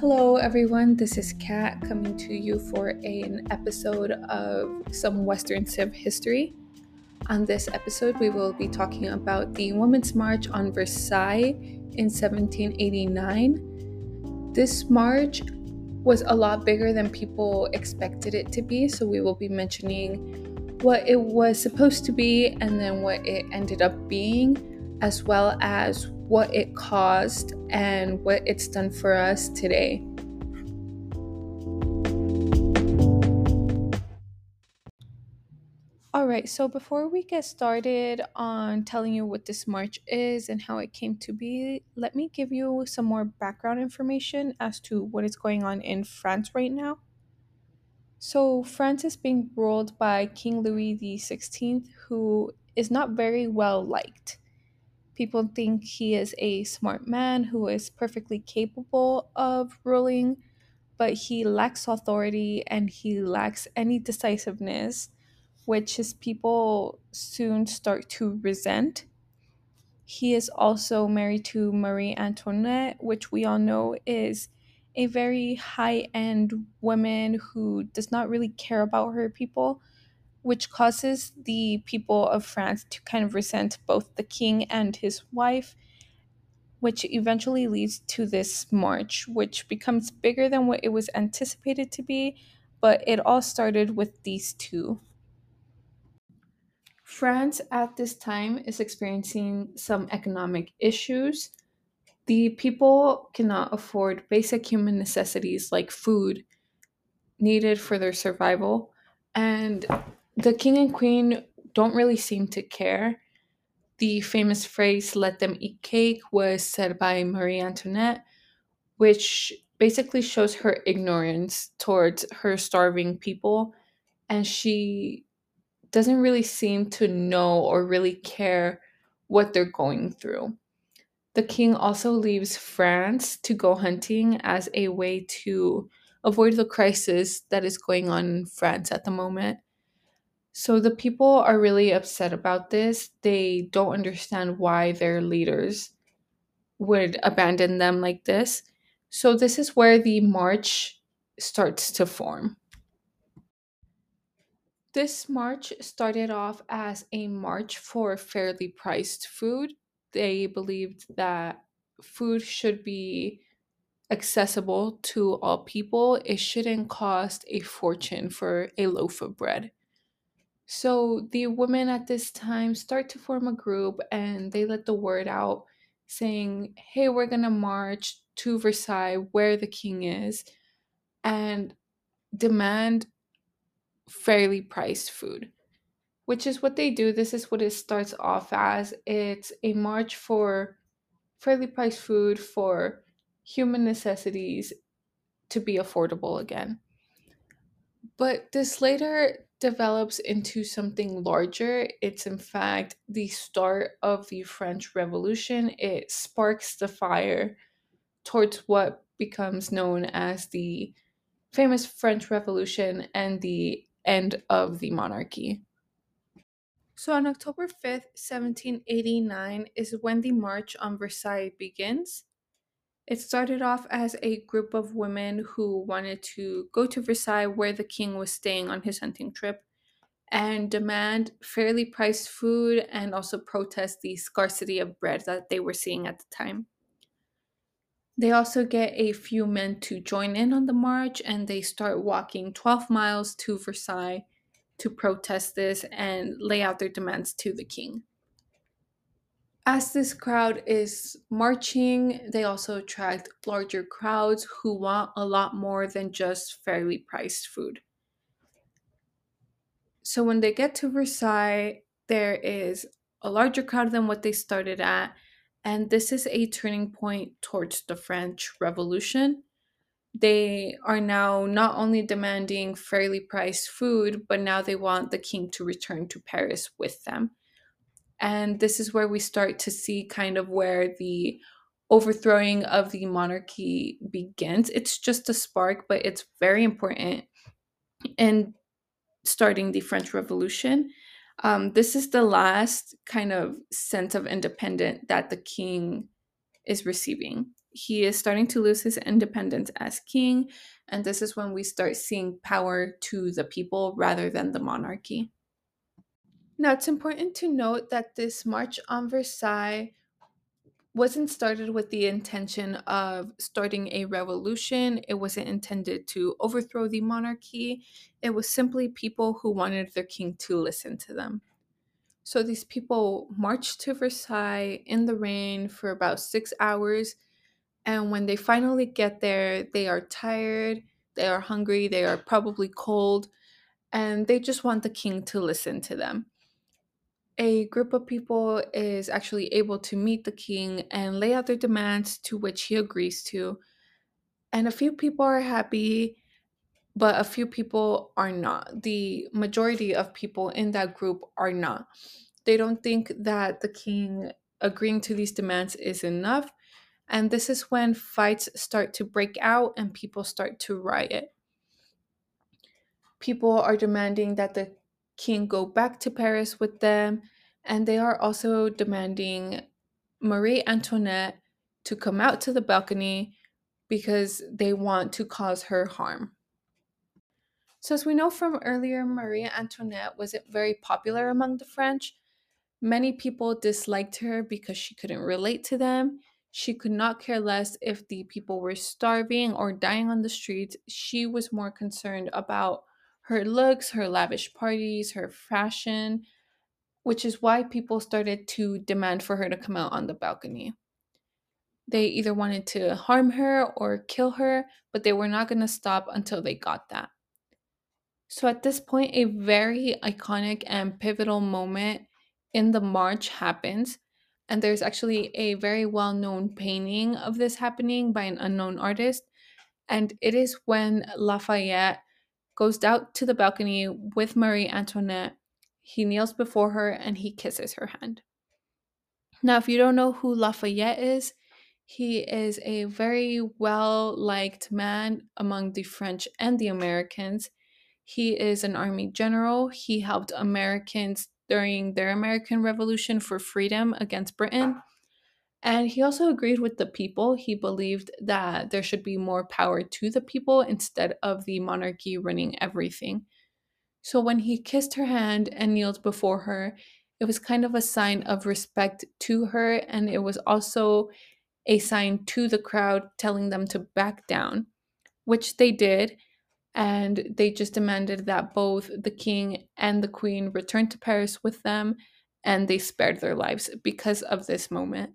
Hello, everyone. This is Kat coming to you for an episode of some Western Civ history. On this episode, we will be talking about the Women's March on Versailles in 1789. This march was a lot bigger than people expected it to be, so we will be mentioning what it was supposed to be and then what it ended up being, as well as what it caused and what it's done for us today. Alright, so before we get started on telling you what this march is and how it came to be, let me give you some more background information as to what is going on in France right now. So, France is being ruled by King Louis XVI, who is not very well liked. People think he is a smart man who is perfectly capable of ruling, but he lacks authority and he lacks any decisiveness, which his people soon start to resent. He is also married to Marie Antoinette, which we all know is a very high end woman who does not really care about her people, which causes the people of France to kind of resent both the king and his wife, which eventually leads to this march, which becomes bigger than what it was anticipated to be, but it all started with these two. France at this time is experiencing some economic issues. The people cannot afford basic human necessities like food needed for their survival, and the king and queen don't really seem to care. The famous phrase, "let them eat cake," was said by Marie Antoinette, which basically shows her ignorance towards her starving people, and she doesn't really seem to know or really care what they're going through. The king also leaves France to go hunting as a way to avoid the crisis that is going on in France at the moment. So the people are really upset about this. They don't understand why their leaders would abandon them like this. So this is where the march starts to form. This march started off as a march for fairly priced food. They believed that food should be accessible to all people. It shouldn't cost a fortune for a loaf of bread. So the women at this time start to form a group and they let the word out saying, hey, we're going to march to Versailles where the king is and demand fairly priced food, which is what they do. This is what it starts off as. It's a march for fairly priced food for human necessities to be affordable again. But this later develops into something larger. It's in fact the start of the French Revolution. It sparks the fire towards what becomes known as the famous French Revolution and the end of the monarchy. So on October 5th, 1789 is when the March on Versailles begins. It started off as a group of women who wanted to go to Versailles where the king was staying on his hunting trip and demand fairly priced food and also protest the scarcity of bread that they were seeing at the time. They also get a few men to join in on the march and they start walking 12 miles to Versailles to protest this and lay out their demands to the king. As this crowd is marching, they also attract larger crowds who want a lot more than just fairly priced food. So when they get to Versailles, there is a larger crowd than what they started at, and this is a turning point towards the French Revolution. They are now not only demanding fairly priced food, but now they want the king to return to Paris with them. And this is where we start to see kind of where the overthrowing of the monarchy begins. It's just a spark, but it's very important in starting the French Revolution. This is the last kind of sense of independence that the king is receiving. he is starting to lose his independence as king, and this is when we start seeing power to the people rather than the monarchy. Now, it's important to note that this March on Versailles wasn't started with the intention of starting a revolution. It wasn't intended to overthrow the monarchy. It was simply people who wanted their king to listen to them. So these people marched to Versailles in the rain for about 6 hours. And when they finally get there, they are tired, they are hungry, they are probably cold, and they just want the king to listen to them. A group of people is actually able to meet the king and lay out their demands, to which he agrees to. And a few people are happy, but a few people are not. The majority of people in that group are not. They don't think that the king agreeing to these demands is enough. And this is when fights start to break out and people start to riot. People are demanding that the king go back to Paris with them, and they are also demanding Marie Antoinette to come out to the balcony because they want to cause her harm. So, as we know from earlier, Marie Antoinette wasn't very popular among the French. Many people disliked her because she couldn't relate to them. She could not care less if the people were starving or dying on the streets. She was more concerned about her looks, her lavish parties, her fashion, which is why people started to demand for her to come out on the balcony. They either wanted to harm her or kill her, but they were not going to stop until they got that. So at this point, a very iconic and pivotal moment in the march happens. And there's actually a very well known painting of this happening by an unknown artist. And it is when Lafayette goes out to the balcony with Marie Antoinette. He kneels before her and he kisses her hand. Now, if you don't know who Lafayette is, he is a very well liked man among the French and the Americans. He is an army general. He helped Americans during their American Revolution for freedom against Britain. And he also agreed with the people. He believed that there should be more power to the people instead of the monarchy running everything. So when he kissed her hand and kneeled before her, it was kind of a sign of respect to her. And it was also a sign to the crowd telling them to back down, which they did. And they just demanded that both the king and the queen return to Paris with them, and they spared their lives because of this moment.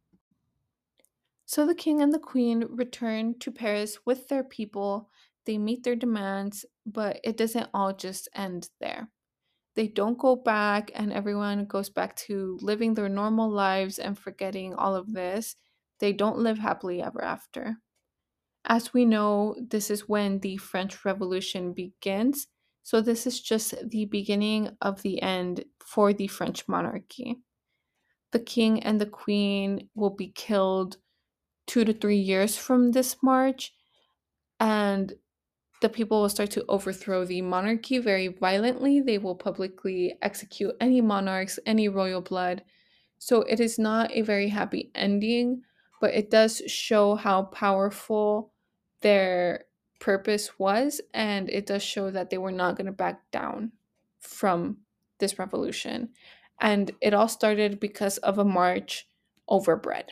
So the king and the queen return to Paris with their people. They meet their demands, but it doesn't all just end there. They don't go back, and everyone goes back to living their normal lives and forgetting all of this. They don't live happily ever after. As we know, this is when the French Revolution begins. So, this is just the beginning of the end for the French monarchy. The king and the queen will be killed 2 to 3 years from this march, and the people will start to overthrow the monarchy very violently. They will publicly execute any monarchs, any royal blood. So, it is not a very happy ending, but it does show how powerful their purpose was, and it does show that they were not going to back down from this revolution. And it all started because of a march over bread.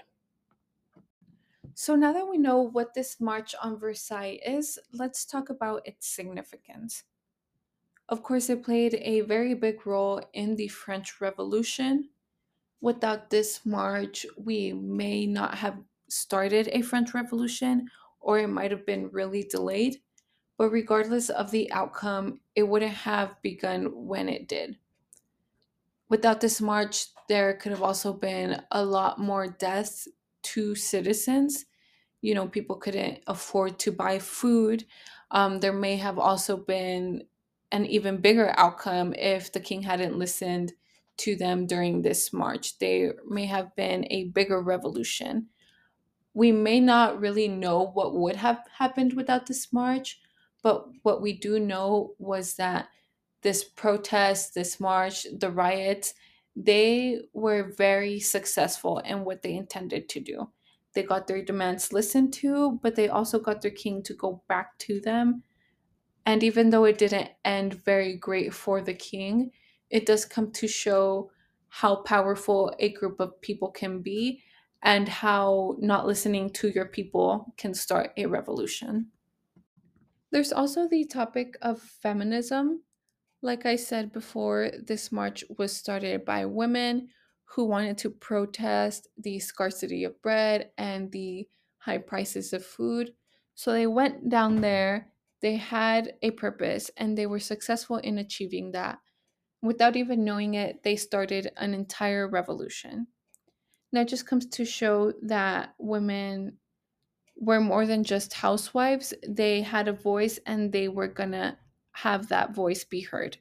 So now that we know what this March on Versailles is, let's talk about its significance. Of course, it played a very big role in the French Revolution. Without this march, we may not have started a French Revolution, or it might have been really delayed. But regardless of the outcome, it wouldn't have begun when it did. Without this march, there could have also been a lot more deaths to citizens. People couldn't afford to buy food. There may have also been an even bigger outcome if the king hadn't listened to them during this march. There may have been a bigger revolution. We may not really know what would have happened without this march, but what we do know was that this protest, this march, the riots, they were very successful in what they intended to do. They got their demands listened to, but they also got their king to go back to them. And even though it didn't end very great for the king, it does come to show how powerful a group of people can be and how not listening to your people can start a revolution. There's also the topic of feminism. Like I said before, this march was started by women who wanted to protest the scarcity of bread and the high prices of food. So they went down there, they had a purpose, and they were successful in achieving that. Without even knowing it, they started an entire revolution. Now it just comes to show that women were more than just housewives. They had a voice and they were gonna have that voice be heard.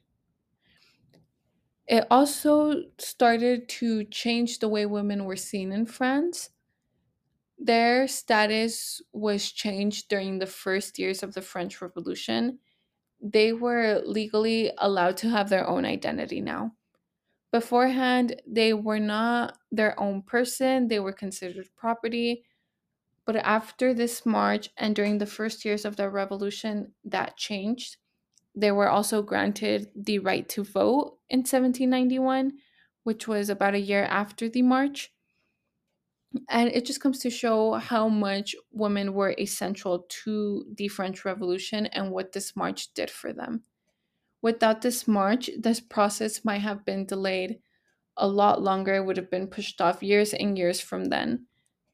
It also started to change the way women were seen in France. Their status was changed during the first years of the French Revolution. They were legally allowed to have their own identity now. Beforehand, they were not their own person, they were considered property. But after this march and during the first years of the revolution, that changed. They were also granted the right to vote in 1791, which was about a year after the march. And it just comes to show how much women were essential to the French Revolution and what this march did for them. Without this march, this process might have been delayed a lot longer. It would have been pushed off years and years from then.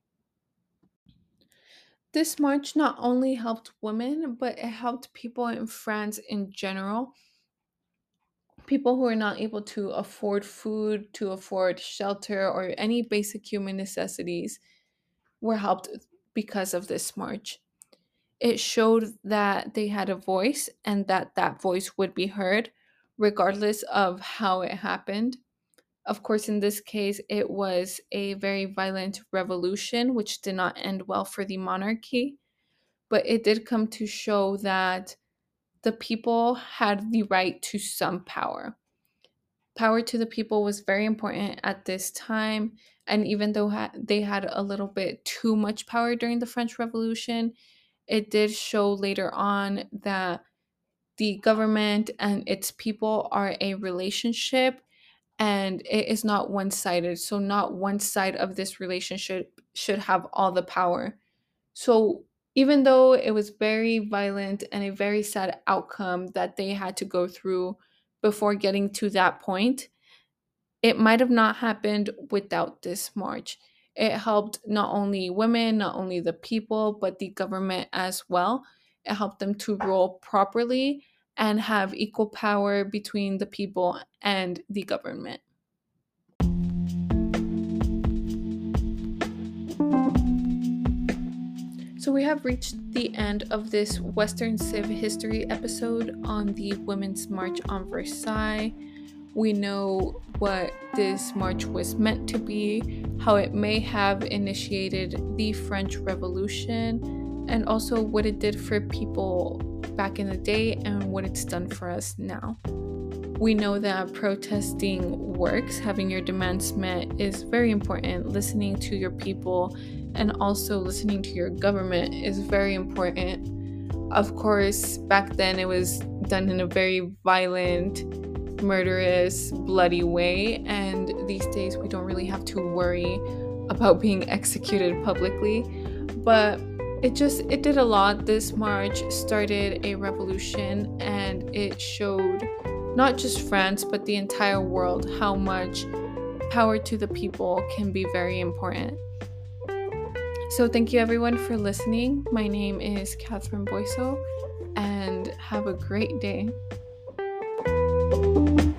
This march not only helped women, but it helped people in France in general. People who are not able to afford food, to afford shelter, or any basic human necessities were helped because of this march. It showed that they had a voice and that that voice would be heard regardless of how it happened. Of course, in this case, it was a very violent revolution, which did not end well for the monarchy, but it did come to show that the people had the right to some power. Power to the people was very important at this time. And even though they had a little bit too much power during the French Revolution, it did show later on that the government and its people are a relationship and it is not one sided. So, not one side of this relationship should have all the power. So, even though it was very violent and a very sad outcome that they had to go through before getting to that point, it might have not happened without this march. It helped not only women, not only the people, but the government as well. It helped them to rule properly and have equal power between the people and the government. So we have reached the end of this Western Civ history episode on the Women's March on Versailles. We know what this march was meant to be, how it may have initiated the French Revolution, and also what it did for people back in the day and what it's done for us now. We know that protesting works, having your demands met is very important. Listening to your people and also listening to your government is very important. Of course, back then it was done in a very violent, murderous, bloody way, and these days we don't really have to worry about being executed publicly. But it did a lot. This march started a revolution and it showed not just France but the entire world how much power to the people can be very important. So thank you everyone for listening. My name is Catherine Boyso and have a great day.